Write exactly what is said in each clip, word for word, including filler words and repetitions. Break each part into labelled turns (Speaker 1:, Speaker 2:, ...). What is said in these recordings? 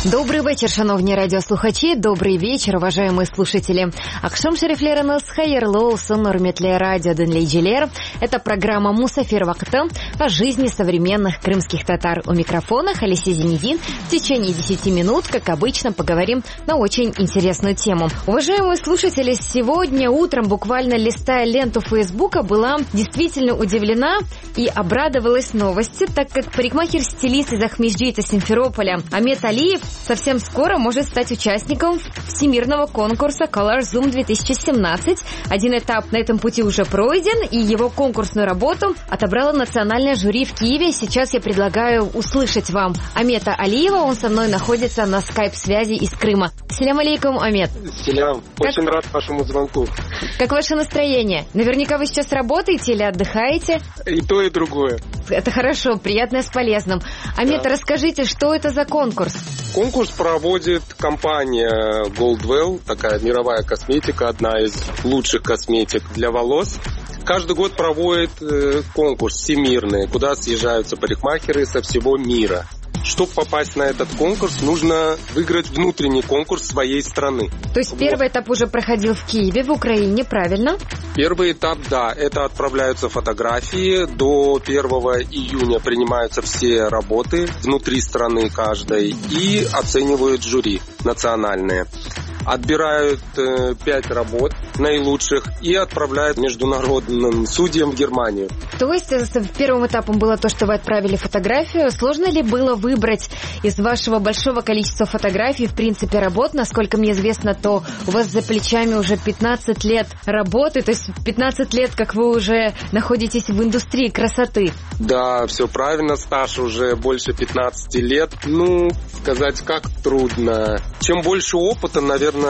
Speaker 1: Добрий вечір, шановні радіослухачі, добрий вечір, уважаемые слушатели. Акшам шерифлериныз хайырлы олсын, урметле радио Денлейджилер. Это программа «Мусафир вакыты» о жизни современных крымских татар. У микрофона Халисе Зинедин. В течение десяти минут, как обычно, поговорим на очень интересную тему. Уважаемые слушатели, сегодня утром, буквально листая ленту Фейсбука, была действительно удивлена и обрадовалась новости, так как парикмахер-стилист из Ахмеджита, Симферополя Амет Алиев совсем скоро может стать участником всемирного конкурса Color Zoom две тысячи семнадцать. Один этап на этом пути уже пройден, и его конкурсную работу отобрало национальное жюри в Киеве. Сейчас я предлагаю услышать вам Амета Алиева. Он со мной находится на скайп-связи из Крыма. Селям алейкум, Амет.
Speaker 2: Селям. Очень как... рад вашему звонку.
Speaker 1: Как ваше настроение? Наверняка вы сейчас работаете или отдыхаете?
Speaker 2: И то, и другое.
Speaker 1: Это хорошо, приятное с полезным. Амет, да. Расскажите, что это за конкурс?
Speaker 2: Конкурс проводит компания Goldwell, такая мировая косметика, одна из лучших косметик для волос. Каждый год проводит э, конкурс всемирный, куда съезжаются парикмахеры со всего мира. Чтобы попасть на этот конкурс, нужно выиграть внутренний конкурс своей страны.
Speaker 1: То есть вот. Первый этап уже проходил в Киеве, в Украине, правильно?
Speaker 2: Первый этап, да, это отправляются фотографии. До первого июня принимаются все работы внутри страны каждой и оценивают жюри национальные. Отбирают э, пять работ наилучших и отправляют международным судьям в Германию.
Speaker 1: То есть первым этапом было то, что вы отправили фотографию. Сложно ли было выбрать из вашего большого количества фотографий, в принципе, работ? Насколько мне известно, то у вас за плечами уже пятнадцать лет работы, то есть пятнадцать лет, как вы уже находитесь в индустрии красоты.
Speaker 2: Да, все правильно, стаж уже больше пятнадцати лет. Ну, сказать как трудно. Чем больше опыта, наверное,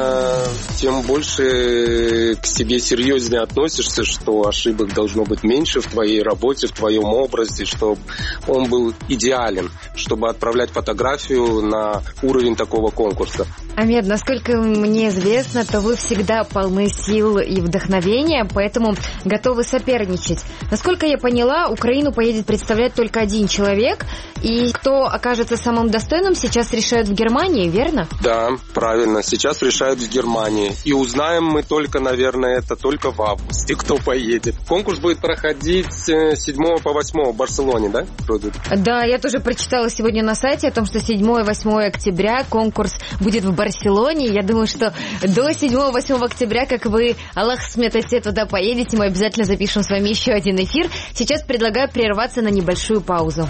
Speaker 2: тем больше к себе серьезнее относишься, что ошибок должно быть меньше в твоей работе, в твоем образе, чтобы он был идеален, чтобы отправлять фотографию на уровень такого конкурса.
Speaker 1: Амет, насколько мне известно, то вы всегда полны сил и вдохновения, поэтому готовы соперничать. Насколько я поняла, Украину поедет представлять только один человек, и кто окажется самым достойным, сейчас решают в Германии, верно?
Speaker 2: Да, правильно, сейчас решают в Германии. И узнаем мы только, наверное, это только в августе, кто поедет. Конкурс будет проходить с седьмого по восьмое в Барселоне, да?
Speaker 1: Да, я тоже прочитала сегодня на сайте о том, что седьмое-восьмое октября конкурс будет в Барселоне. Барселоне. Я думаю, что до седьмого-восьмого октября, как вы, Аллах смета, туда поедете, мы обязательно запишем с вами еще один эфир. Сейчас предлагаю прерваться на небольшую паузу.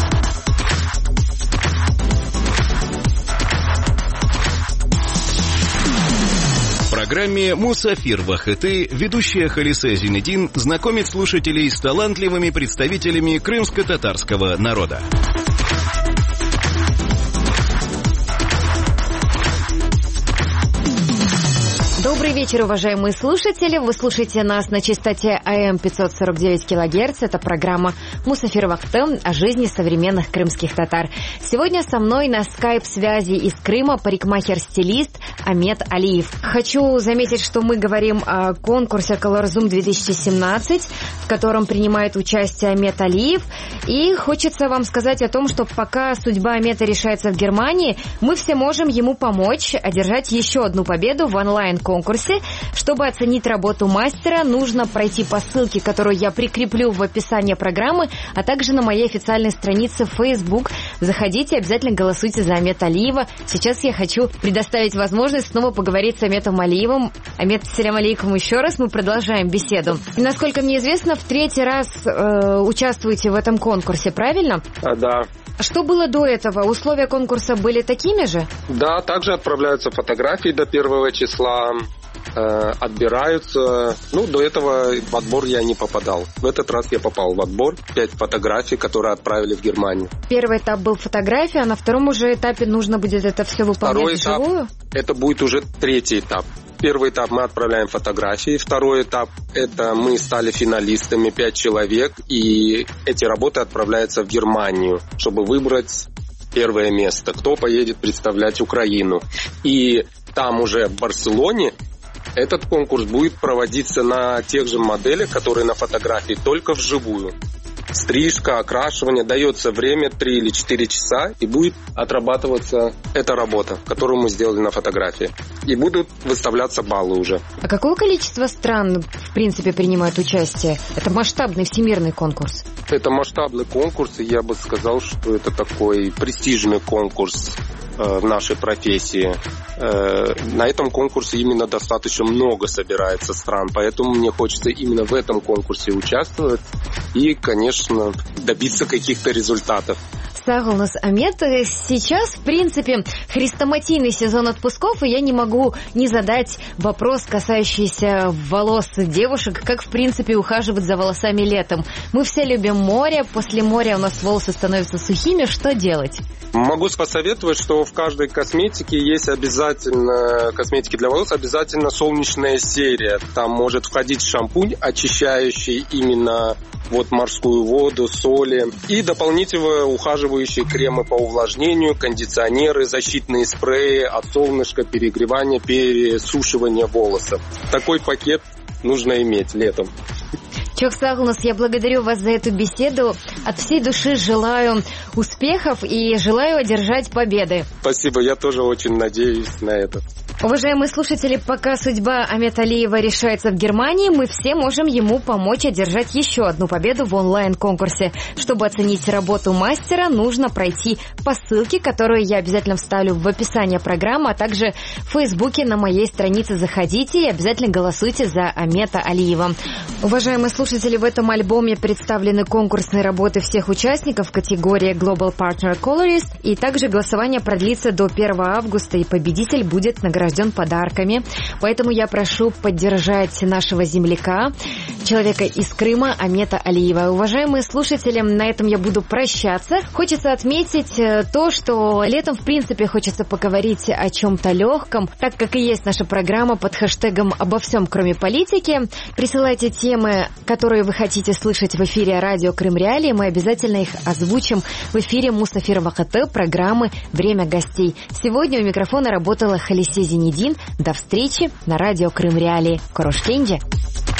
Speaker 3: В программе «Мусафир вакыты» ведущая Халисе Зинедин знакомит слушателей с талантливыми представителями крымско-татарского народа.
Speaker 1: Добрый вечер, уважаемые слушатели. Вы слушаете нас на частоте а эм пятьсот сорок девять килогерц. Это программа «Мусафир вакыты» о жизни современных крымских татар. Сегодня со мной на скайп-связи из Крыма парикмахер-стилист Амет Алиев. Хочу заметить, что мы говорим о конкурсе Color Zoom две тысячи семнадцать, в котором принимает участие Амет Алиев. И хочется вам сказать о том, что пока судьба Амета решается в Германии, мы все можем ему помочь одержать еще одну победу в онлайн-конкурсе. конкурсе. Чтобы оценить работу мастера, нужно пройти по ссылке, которую я прикреплю в описании программы, а также на моей официальной странице в Facebook. Заходите, обязательно голосуйте за Амета Алиева. Сейчас я хочу предоставить возможность снова поговорить с Аметом Алиевым. Амет, селям алейкум еще раз, мы продолжаем беседу. И, насколько мне известно, в третий раз э, участвуете в этом конкурсе, правильно?
Speaker 2: А, да.
Speaker 1: Что было до этого? Условия конкурса были такими же?
Speaker 2: Да, также отправляются фотографии до первого числа, э, отбираются. Ну, до этого в отбор я не попадал. В этот раз я попал в отбор. Пять фотографий, которые отправили в Германию.
Speaker 1: Первый этап был фотография, а на втором уже этапе нужно будет это все выполнять вживую?
Speaker 2: Это будет уже третий этап. Первый этап мы отправляем фотографии. Второй этап – это мы стали финалистами, пять человек, и эти работы отправляются в Германию, чтобы выбрать первое место, кто поедет представлять Украину. И там уже в Барселоне этот конкурс будет проводиться на тех же моделях, которые на фотографии, только вживую. стрижка, окрашивание. Дается время три или четыре часа, и будет отрабатываться эта работа, которую мы сделали на фотографии. И будут выставляться баллы уже.
Speaker 1: А какое количество стран, в принципе, принимают участие? Это масштабный всемирный конкурс.
Speaker 2: Это масштабный конкурс, и я бы сказал, что это такой престижный конкурс в нашей профессии. На этом конкурсе именно достаточно много собирается стран, поэтому мне хочется именно в этом конкурсе участвовать и, конечно, добиться каких-то результатов.
Speaker 1: Сагулнус Амет, сейчас, в принципе, хрестоматийный сезон отпусков, и я не могу не задать вопрос, касающийся волос девушек, как, в принципе, ухаживать за волосами летом. Мы все любим море, после моря у нас волосы становятся сухими, что делать?
Speaker 2: Могу посоветовать, что в каждой косметике есть обязательно, косметики для волос, обязательно солнечная серия. Там может входить шампунь, очищающий именно вот морскую воду, соли, и дополнительно ухаживающие кремы по увлажнению, кондиционеры, защитные спреи от солнышка, перегревания, пересушивания волоса. Такой пакет нужно иметь летом.
Speaker 1: Чок Сагулнус, я благодарю вас за эту беседу. От всей души желаю успехов и желаю одержать победы.
Speaker 2: Спасибо, я тоже очень надеюсь на это.
Speaker 1: Уважаемые слушатели, пока судьба Амета Алиева решается в Германии, мы все можем ему помочь одержать еще одну победу в онлайн-конкурсе. Чтобы оценить работу мастера, нужно пройти по ссылке, которую я обязательно вставлю в описание программы, а также в Фейсбуке на моей странице заходите и обязательно голосуйте за Амета Алиева. Уважаемые слушатели, в этом альбоме представлены конкурсные работы всех участников в категории Global Partner Colorist, и также голосование продлится до первого августа, и победитель будет награжден подарками. Поэтому я прошу поддержать нашего земляка, человека из Крыма, Амета Алиева. Уважаемые слушатели, на этом я буду прощаться. Хочется отметить то, что летом, в принципе, хочется поговорить о чем-то легком, так как и есть наша программа под хэштегом «Обо всем, кроме политики». Присылайте темы, которые вы хотите слышать в эфире радио Крым Реалии. Мы обязательно их озвучим в эфире Мусафирова ХТ программы «Время гостей». Сегодня у микрофона работала Халисе Зинедин. До встречи на радио Крым Реалии. Корошкенджи.